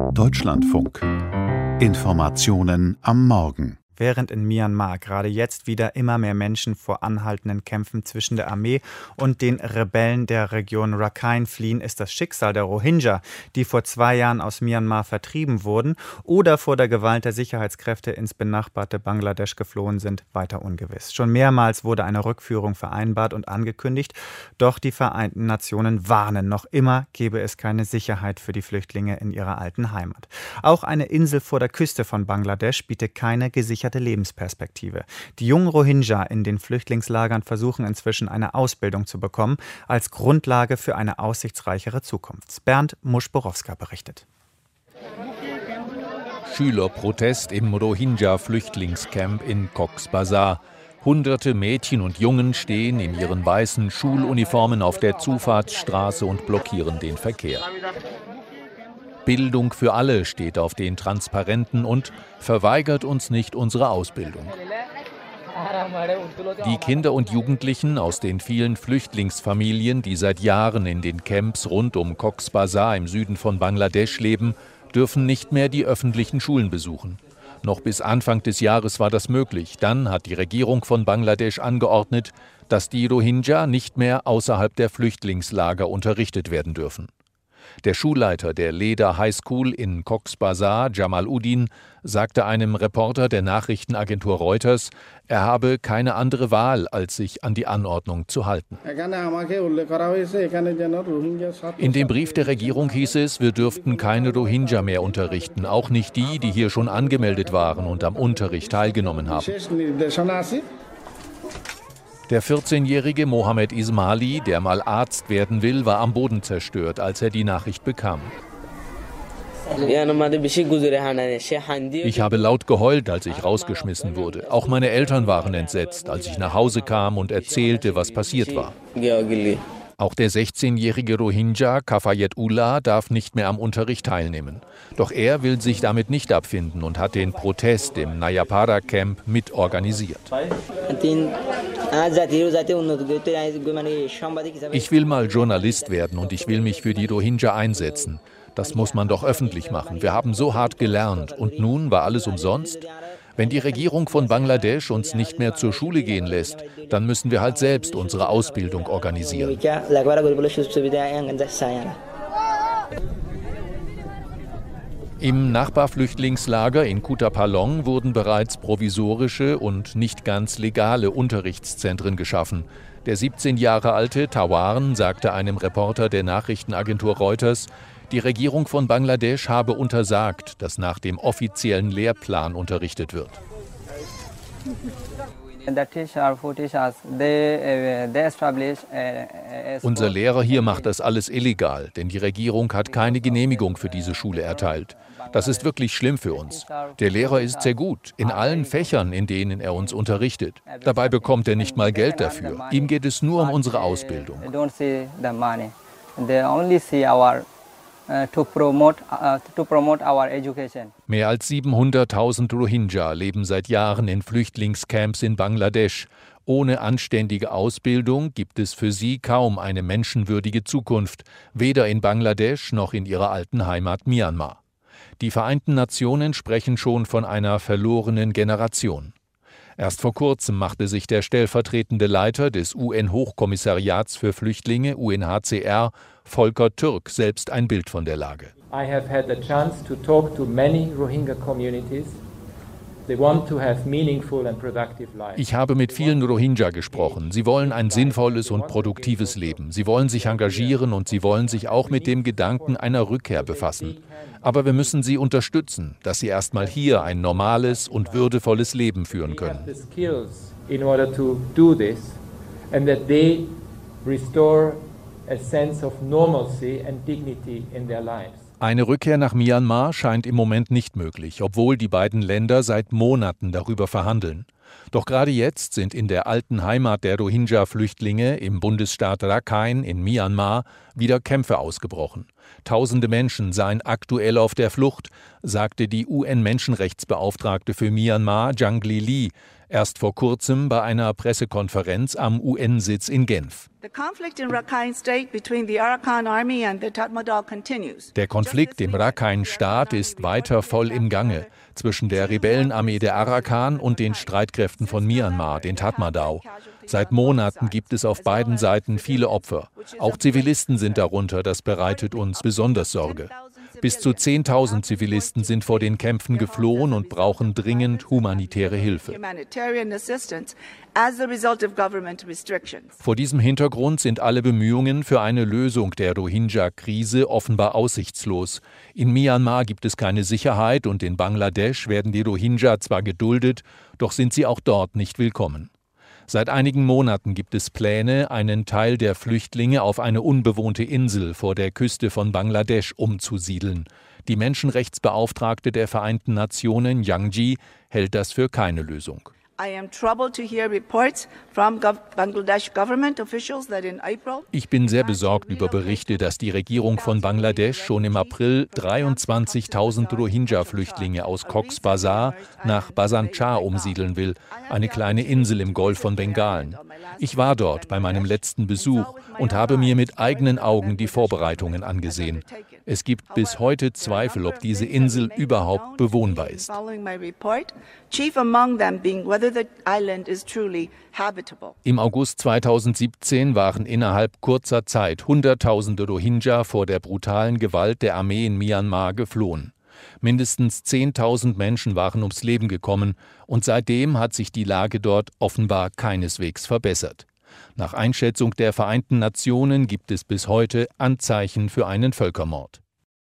Deutschlandfunk. Informationen am Morgen. Während in Myanmar gerade jetzt wieder immer mehr Menschen vor anhaltenden Kämpfen zwischen der Armee und den Rebellen der Region Rakhine fliehen, ist das Schicksal der Rohingya, die vor 2 Jahren aus Myanmar vertrieben wurden oder vor der Gewalt der Sicherheitskräfte ins benachbarte Bangladesch geflohen sind, weiter ungewiss. Schon mehrmals wurde eine Rückführung vereinbart und angekündigt, doch die Vereinten Nationen warnen, noch immer gebe es keine Sicherheit für die Flüchtlinge in ihrer alten Heimat. Auch eine Insel vor der Küste von Bangladesch bietet keine gesicherte Lebensperspektive. Die jungen Rohingya in den Flüchtlingslagern versuchen inzwischen eine Ausbildung zu bekommen, als Grundlage für eine aussichtsreichere Zukunft. Bernd Muschborowska berichtet. Schülerprotest im Rohingya-Flüchtlingscamp in Cox's Bazar. Hunderte Mädchen und Jungen stehen in ihren weißen Schuluniformen auf der Zufahrtsstraße und blockieren den Verkehr. Bildung für alle steht auf den Transparenten und verweigert uns nicht unsere Ausbildung. Die Kinder und Jugendlichen aus den vielen Flüchtlingsfamilien, die seit Jahren in den Camps rund um Cox's Bazar im Süden von Bangladesch leben, dürfen nicht mehr die öffentlichen Schulen besuchen. Noch bis Anfang des Jahres war das möglich. Dann hat die Regierung von Bangladesch angeordnet, dass die Rohingya nicht mehr außerhalb der Flüchtlingslager unterrichtet werden dürfen. Der Schulleiter der Leda High School in Cox's Bazar, Jamal Uddin, sagte einem Reporter der Nachrichtenagentur Reuters, er habe keine andere Wahl, als sich an die Anordnung zu halten. In dem Brief der Regierung hieß es, wir dürften keine Rohingya mehr unterrichten, auch nicht die, die hier schon angemeldet waren und am Unterricht teilgenommen haben. Der 14-jährige Mohammed Ismaili, der mal Arzt werden will, war am Boden zerstört, als er die Nachricht bekam. Ich habe laut geheult, als ich rausgeschmissen wurde. Auch meine Eltern waren entsetzt, als ich nach Hause kam und erzählte, was passiert war. Auch der 16-jährige Rohingya Kafayet Ullah darf nicht mehr am Unterricht teilnehmen. Doch er will sich damit nicht abfinden und hat den Protest im Nayapara Camp mitorganisiert. Ich will mal Journalist werden und ich will mich für die Rohingya einsetzen. Das muss man doch öffentlich machen. Wir haben so hart gelernt und nun war alles umsonst? Wenn die Regierung von Bangladesch uns nicht mehr zur Schule gehen lässt, dann müssen wir halt selbst unsere Ausbildung organisieren. Im Nachbarflüchtlingslager in Kutupalong wurden bereits provisorische und nicht ganz legale Unterrichtszentren geschaffen. Der 17 Jahre alte Tawarn sagte einem Reporter der Nachrichtenagentur Reuters, die Regierung von Bangladesch habe untersagt, dass nach dem offiziellen Lehrplan unterrichtet wird. Unser Lehrer hier macht das alles illegal, denn die Regierung hat keine Genehmigung für diese Schule erteilt. Das ist wirklich schlimm für uns. Der Lehrer ist sehr gut, in allen Fächern, in denen er uns unterrichtet. Dabei bekommt er nicht mal Geld dafür. Ihm geht es nur um unsere Ausbildung. Mehr als 700.000 Rohingya leben seit Jahren in Flüchtlingscamps in Bangladesch. Ohne anständige Ausbildung gibt es für sie kaum eine menschenwürdige Zukunft, weder in Bangladesch noch in ihrer alten Heimat Myanmar. Die Vereinten Nationen sprechen schon von einer verlorenen Generation. Erst vor kurzem machte sich der stellvertretende Leiter des UN-Hochkommissariats für Flüchtlinge, UNHCR, Volker Türk, selbst ein Bild von der Lage. I have had the chance to talk to many Rohingya communities. Ich habe mit vielen Rohingya gesprochen. Sie wollen ein sinnvolles und produktives Leben. Sie wollen sich engagieren und sie wollen sich auch mit dem Gedanken einer Rückkehr befassen. Aber wir müssen sie unterstützen, dass sie erst mal hier ein normales und würdevolles Leben führen können. Eine Rückkehr nach Myanmar scheint im Moment nicht möglich, obwohl die beiden Länder seit Monaten darüber verhandeln. Doch gerade jetzt sind in der alten Heimat der Rohingya-Flüchtlinge im Bundesstaat Rakhine in Myanmar wieder Kämpfe ausgebrochen. Tausende Menschen seien aktuell auf der Flucht, sagte die UN-Menschenrechtsbeauftragte für Myanmar, Jang Lee, Erst vor kurzem bei einer Pressekonferenz am UN-Sitz in Genf. Der Konflikt im Rakhine-Staat ist weiter voll im Gange zwischen der Rebellenarmee der Arakan und den Streitkräften von Myanmar, den Tatmadaw. Seit Monaten gibt es auf beiden Seiten viele Opfer. Auch Zivilisten sind darunter, das bereitet uns besonders Sorge. Bis zu 10.000 Zivilisten sind vor den Kämpfen geflohen und brauchen dringend humanitäre Hilfe. Vor diesem Hintergrund sind alle Bemühungen für eine Lösung der Rohingya-Krise offenbar aussichtslos. In Myanmar gibt es keine Sicherheit und in Bangladesch werden die Rohingya zwar geduldet, doch sind sie auch dort nicht willkommen. Seit einigen Monaten gibt es Pläne, einen Teil der Flüchtlinge auf eine unbewohnte Insel vor der Küste von Bangladesch umzusiedeln. Die Menschenrechtsbeauftragte der Vereinten Nationen, Yang Jie, hält das für keine Lösung. Ich bin sehr besorgt über Berichte, dass die Regierung von Bangladesch schon im April 23.000 Rohingya-Flüchtlinge aus Cox's Bazar nach Bhasan Char umsiedeln will, eine kleine Insel im Golf von Bengalen. Ich war dort bei meinem letzten Besuch und habe mir mit eigenen Augen die Vorbereitungen angesehen. Es gibt bis heute Zweifel, ob diese Insel überhaupt bewohnbar ist. Im August 2017 waren innerhalb kurzer Zeit Hunderttausende Rohingya vor der brutalen Gewalt der Armee in Myanmar geflohen. Mindestens 10.000 Menschen waren ums Leben gekommen und seitdem hat sich die Lage dort offenbar keineswegs verbessert. Nach Einschätzung der Vereinten Nationen gibt es bis heute Anzeichen für einen Völkermord.